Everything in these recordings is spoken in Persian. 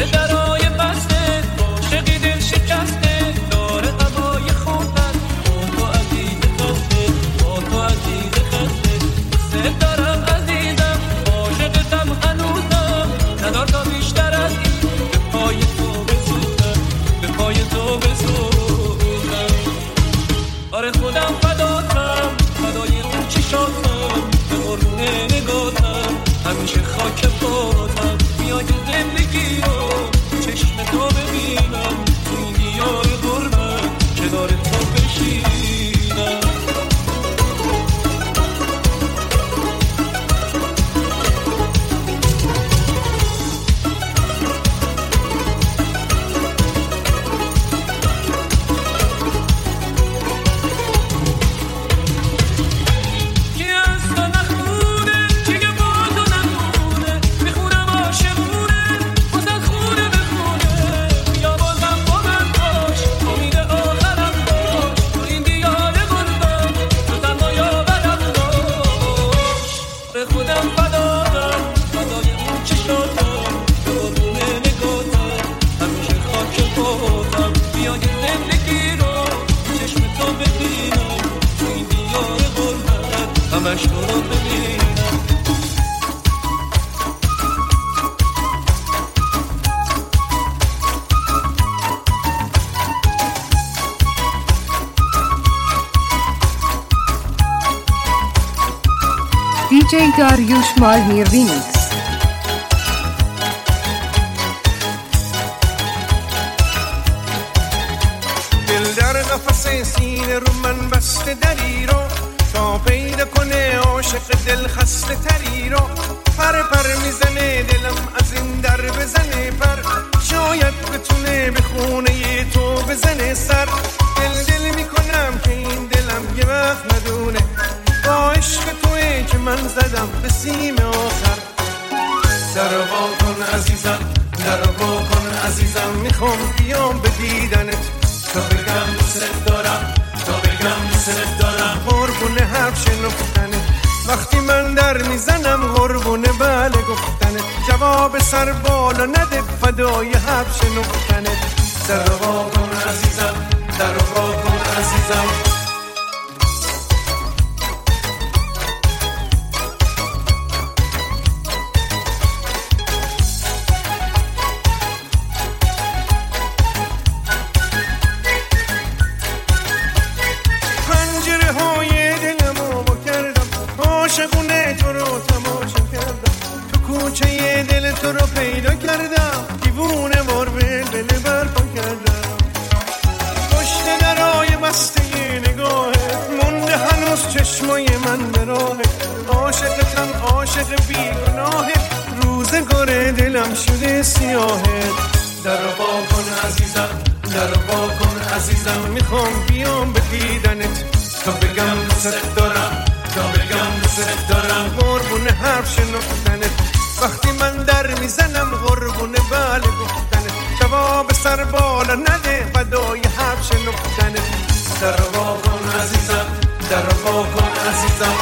DJ داریوش ماهی ریمیکس. دل در قفس سینه رو من بسته دری رو تا پیدا کنه عاشق دل خسته تری رو پر پر میزنه دلم از این در بزنه پر شاید بتونه به خونه تو بزنه سر دل دل میکنم که این دلم یه وقت ندونه با عشق توی که من زدم به سیم آخر در وا کن عزیزم در وا کن عزیزم میخوام بیام به دیدنت تا بگم دوست دارم تا بگم دوست دارم قربون حرف شنفتنت وقتی من در میزنم قربون بله گفتنت جواب سر بالا نده فدای حرف شنفتنت در وا کن عزیزم در وا کن عزیزم عاشقونه تو رو تماشا کردم تو کوچه دل تو رو پیدا کردم دیوونه وار به دل برپا کردم پشت درای بسته نگاهت مونده هنوز چشمای من به راهت عاشقتم عاشق بیگناهت روزگار دلم شده سیاهت در وا کن عزیزم در وا کن عزیزم میخوام بیام به دیدنت تا بگم دوست دارم تا بگم دوست دارم قربون حرف شنفتنت وقتی من در میزنم قربون بله گفتنت جواب سر بالا نده فدای حرف شنفتنت در وا کن عزیزم در وا کن عزیزم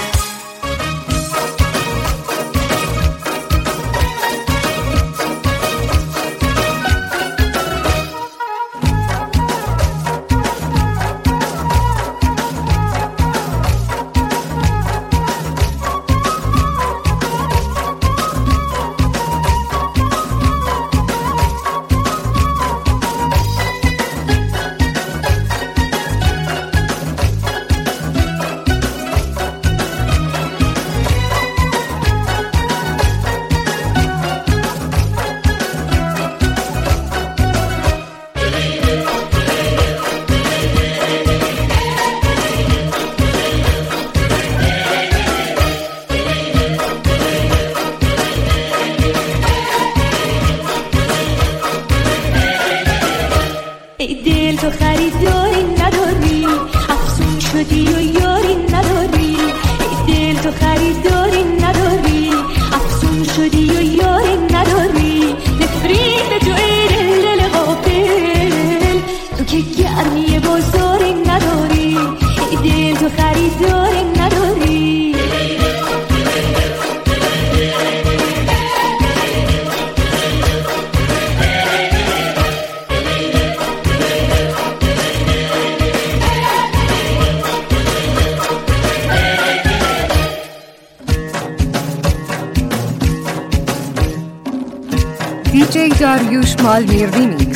تو خریداری نداری افسون شدی و یاری نداری دل تو خریداری نداری افسون شدی و یاری نداری نفرین تو ای دل غافل تو که گرمی بازاری نداری دل تو خریداری نداری Dariush Malmir Remix.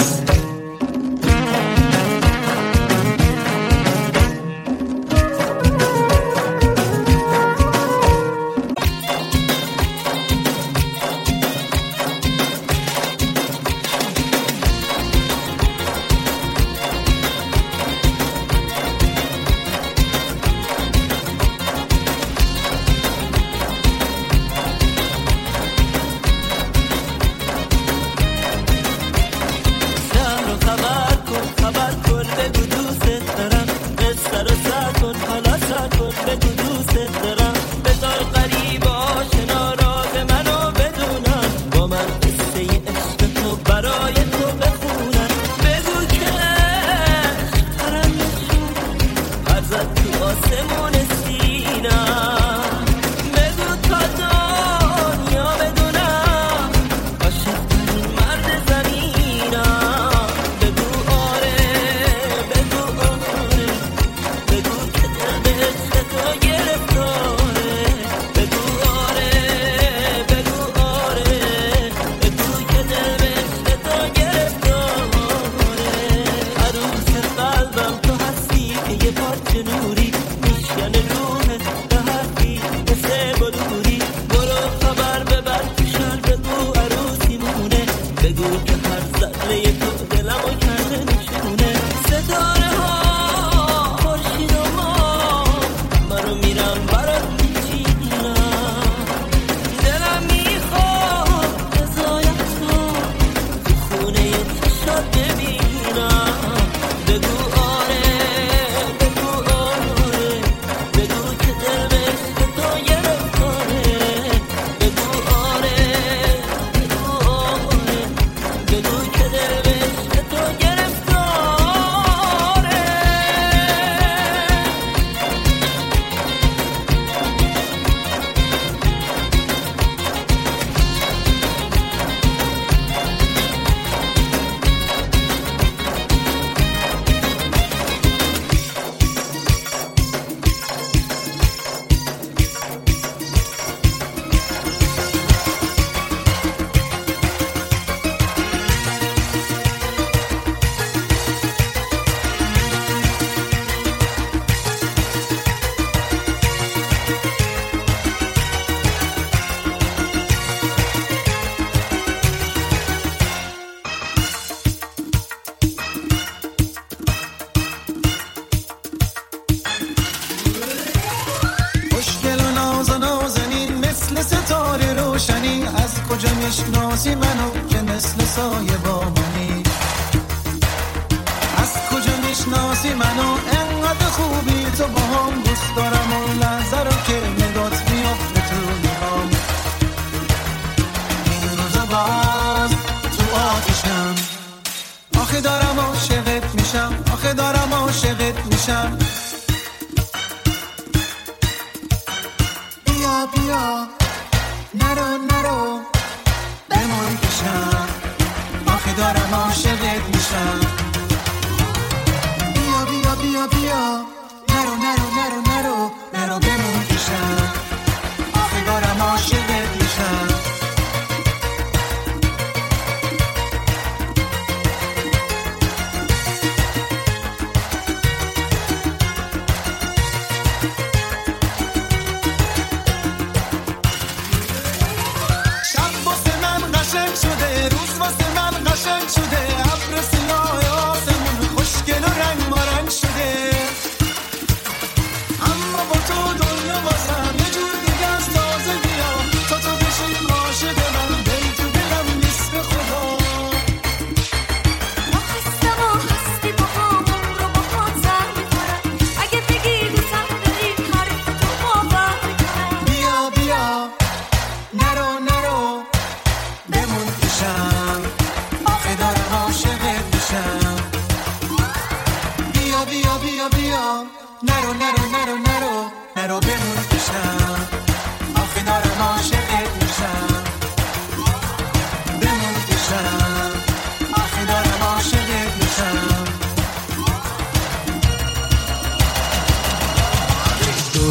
میشناسی منو که مثل سایه با منی؟ از کجا میشناسی منو انقدر خوبی تو با هم؟ دوست دارم اون لحظه رو که نگات میافته تو نگام. این روزا باز تو آتیشم، آخه دارم عاشقت میشم، آخه دارم عاشقت میشم. بیا بیا نرو نرو بمون پیشم، آخه دارم عاشقت میشم. بیا بیا بیا بیا نرو نرو نرو نرو نرو بمون پیشم، آخه دارم عاشقت میشم.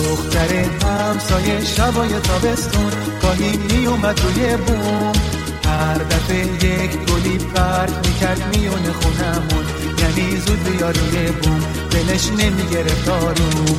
همسایه شبای تابستون گاهی می اومد روی بوم، هر دفعه یک گلی پرت میکرد میونه خونمون، یعنی زود بیا روی بوم دلش نمیگرفت آروم.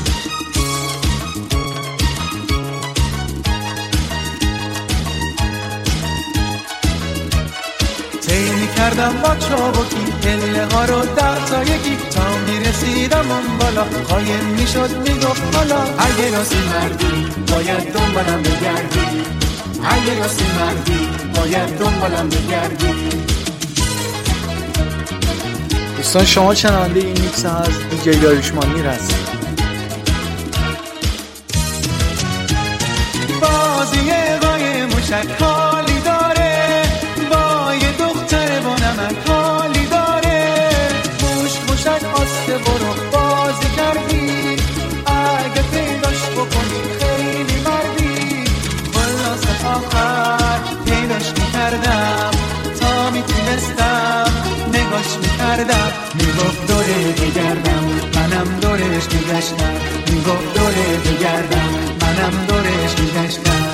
تیمی کردم با چابکی پله ها رو 10 تا یکی، تا میرسیدم اون بالا قایم میشد میگفت حالا اگه راستی مردی باید دنبالم بگردی، اگه راستی مردی باید دنبالم بگردی. دوستان شما شنونده این میکس از دیجی داریوش مالمیر هستید. بازی قای موشک حالی داره، با یه دختر با نمک حالی داره. موشک آسته برو بازی کردی، اگه پیداش بکنی خیلی مردی. خلاص آخر پیداش میکردم تا میتونستم نگاش میکردم، میگفت دوره بگردم منم دورش میگشتم، میگفت دوره بگردم منم دورش میگشتم.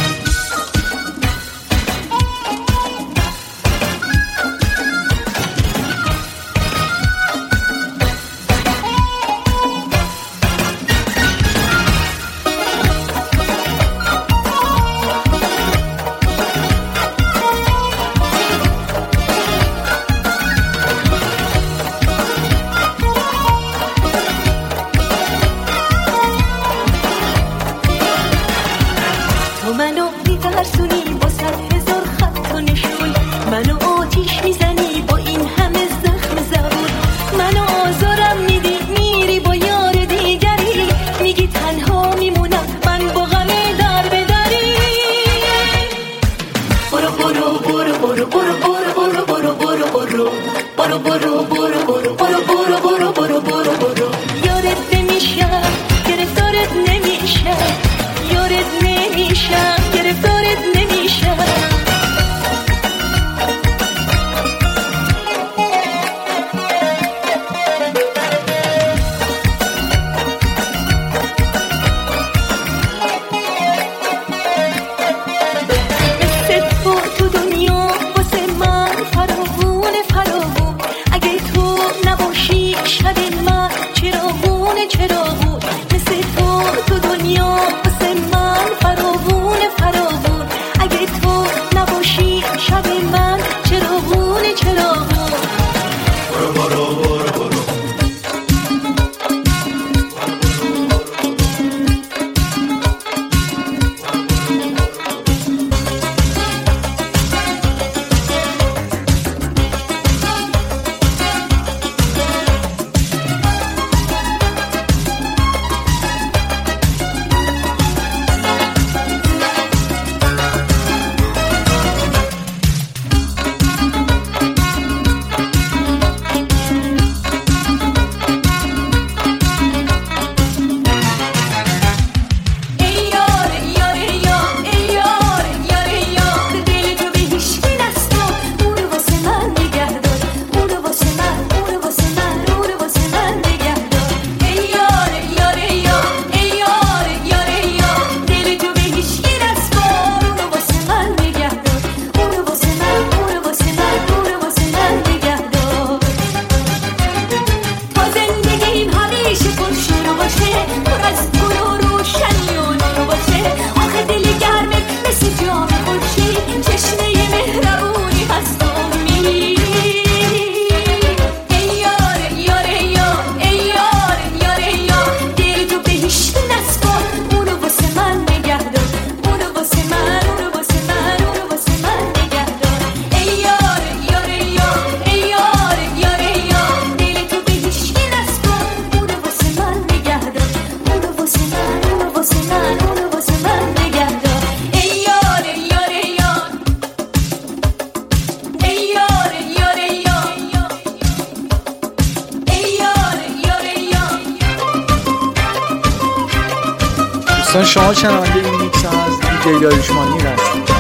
دوستان شما شنونده این میکس از دیجی داریوش مالمیر هستید.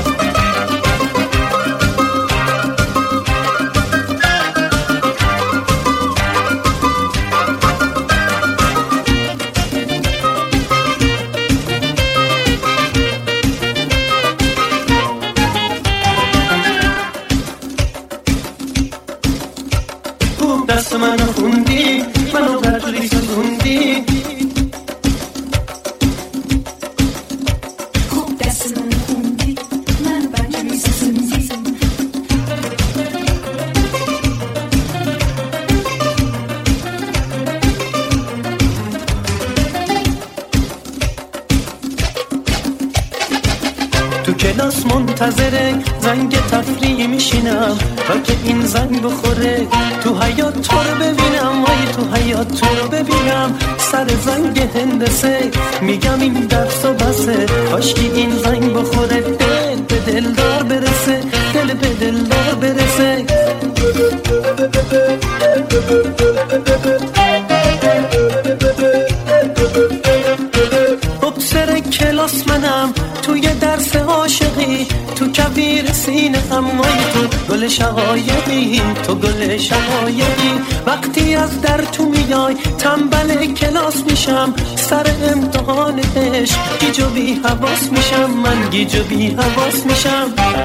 خوب دست منو خوندی، منو بدجوری سوزوندی. کلاس منتظره زنگ تفریح میشینم تا که این زنگ بخوره تو حیات تو رو ببینم، وای تو حیات تو رو ببینم. سر زنگ هندسه میگم این درس و بسه، کاشکی این زنگ بخوره دل به دلدار برسه، دل به دلدار برسه. سر کلاس منم توی درس عاشقی، تو کبیر سینه امای تو گل شقایقی، تو گل شقایقی. وقتی از در تو میای تنبل کلاس میشم، سر امتحان عشق گیج و بی حواس میشم، من گیج و بی حواس میشم.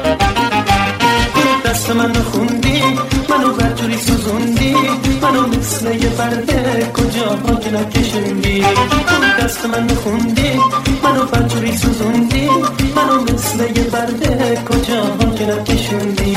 دست منو خوندی، منو بدجوری سوزوندی، منو مثل یه برده کجا که نکشوندی. دست منو خوندی، منو بدجوری سوزوندی، منو مثل یه برده کجا که نکشوندی.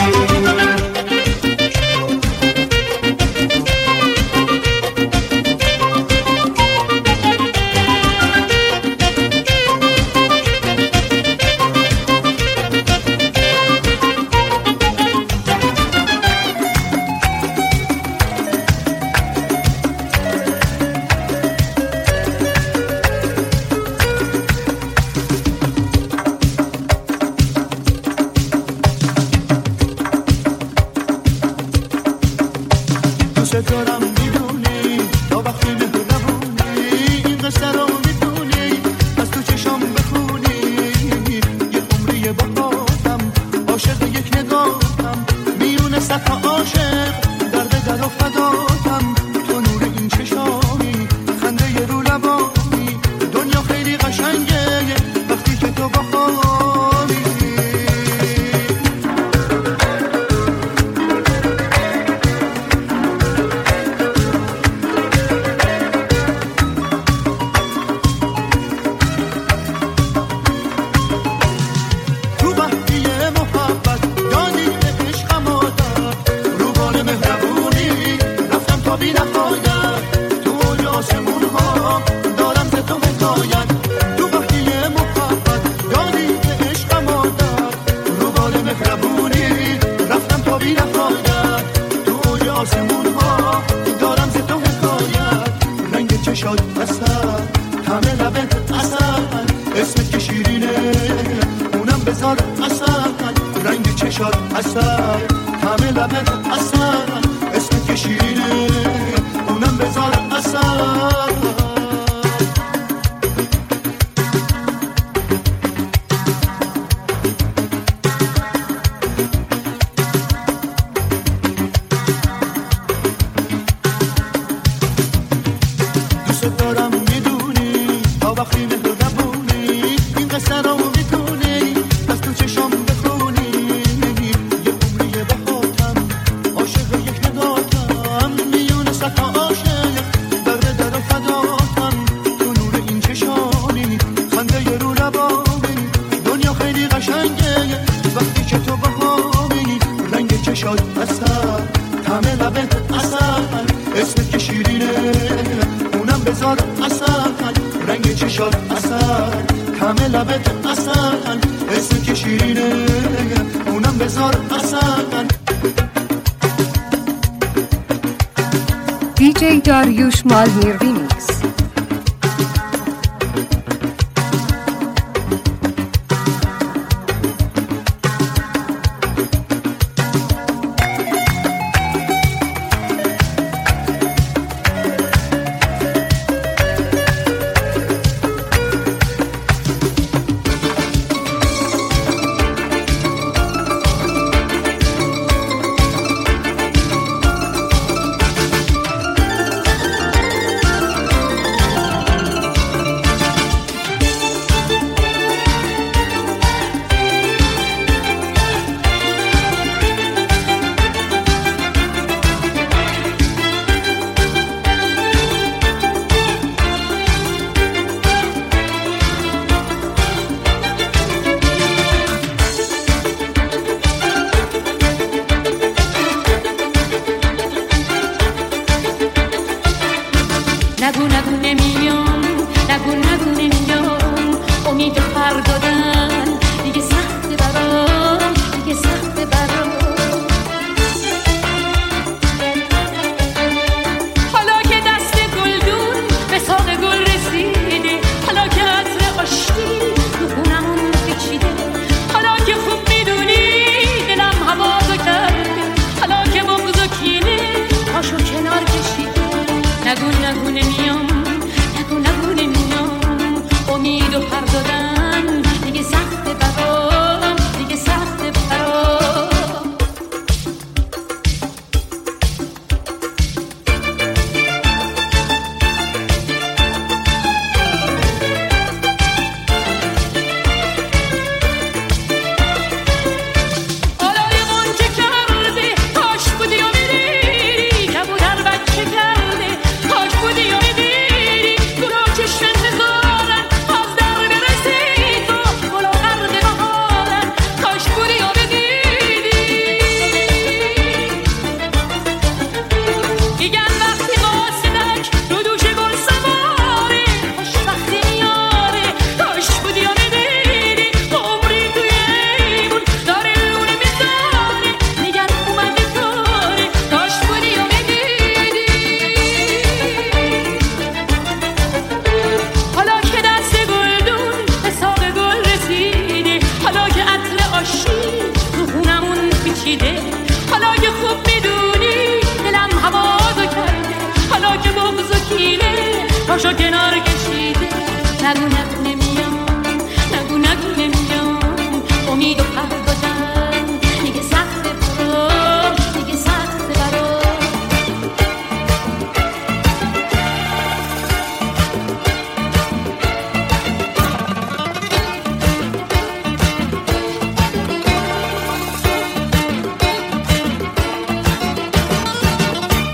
DJ Dariush Malmir Remix.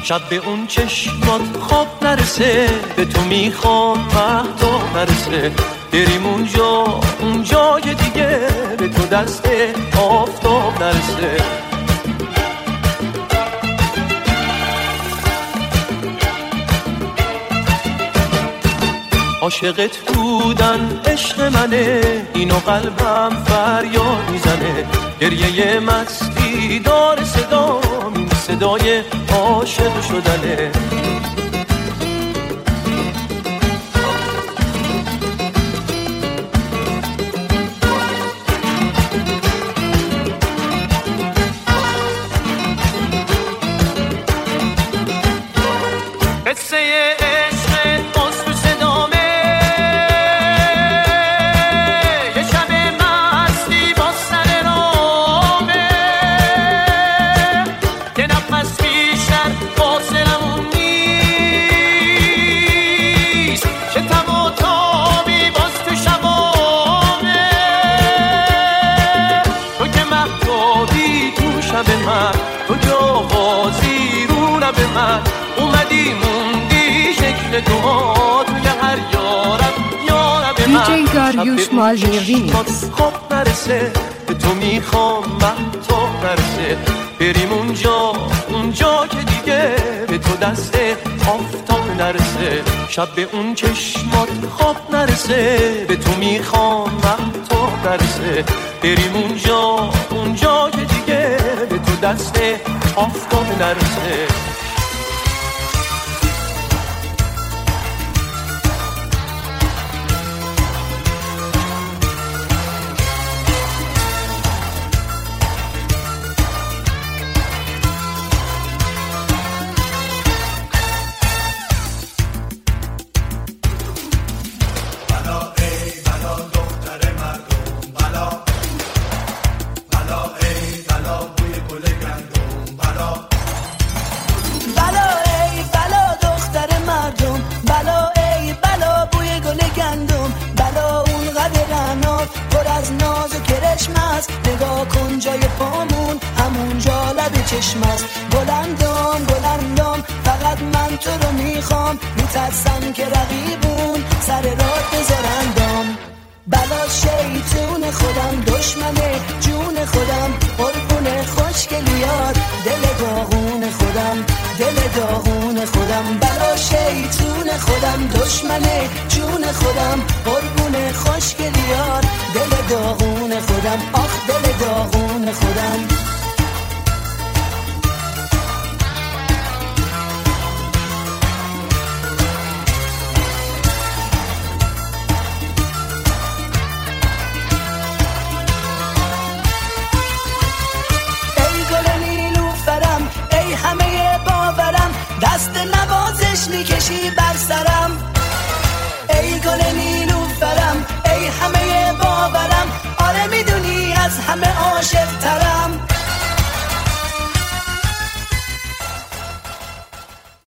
شب به اون چشمات خواب نرسه، به تو میخوام مهتاب نرسه، بریم اونجا که دیگه به تو دست آفتاب نرسه. عاشقت بودن عشق منه، اینو قلبم فریاد میزنه، گریه مستی داره صدا، این صدای عاشق شدنه. قصه تو که آوازی رو لب من اومدی موندی شکل تو توی هر یارب من. DJ داریوش مالنی ریمیکس. خواب نرسه، به تو میخوام مهتاب نرسه، بریم اونجا که دیگه به تو دست آفتاب نرسه. شب به اون چشمات خواب نرسه، به تو میخوام مهتاب نرسه، بریم اونجا که دیگه به تو دست آفتاب نرسه. نگاه کن جای پامون همونجا لب چشم است. بلندم فقط من تو رو میخوام، میترسم که رقیبون سر راه بذارندم. بلا شیطون خودم، دشمن جون خودم، قربون خوشگلیات دل داغون خودم. بلا شیطون خودم، دشمن جون خودم، قربون خوشگلیات دل داغون خودم. آخ دل داغون خودم. دست نوازش میکشی بر سرم،